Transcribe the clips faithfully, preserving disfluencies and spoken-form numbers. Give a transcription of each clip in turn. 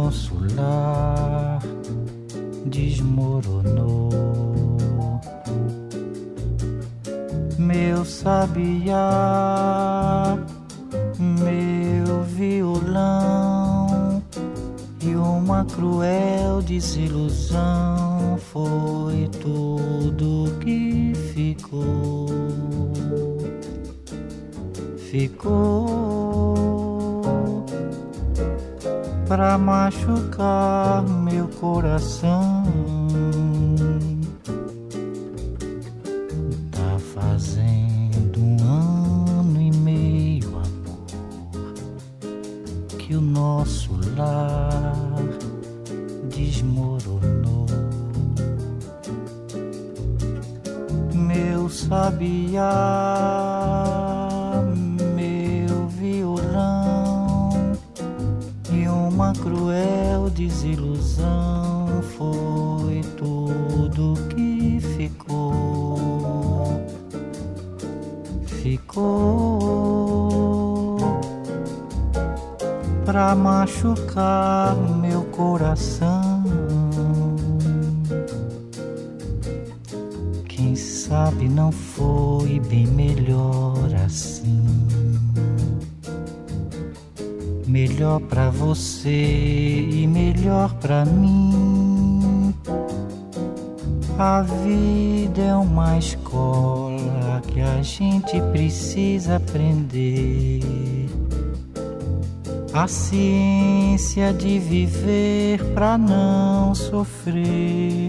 nosso lar desmoronou. Meu sabiá, meu violão, e uma cruel desilusão foi tudo que ficou. Ficou pra machucar meu coração. Tá fazendo um ano e meio, amor, que o nosso lar desmoronou. Meu sabiá, meu violão, e uma cruel desilusão foi tudo que ficou. Ficou pra machucar meu coração. Quem sabe não foi bem melhor assim. Melhor pra você e melhor pra mim. A vida é uma escola que a gente precisa aprender. A ciência de viver pra não sofrer.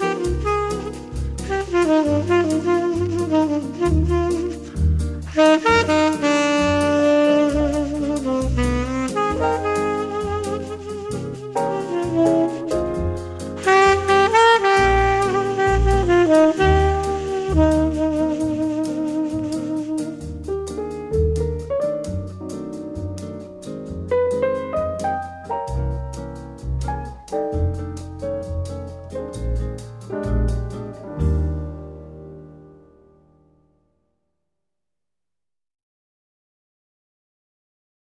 Thank you.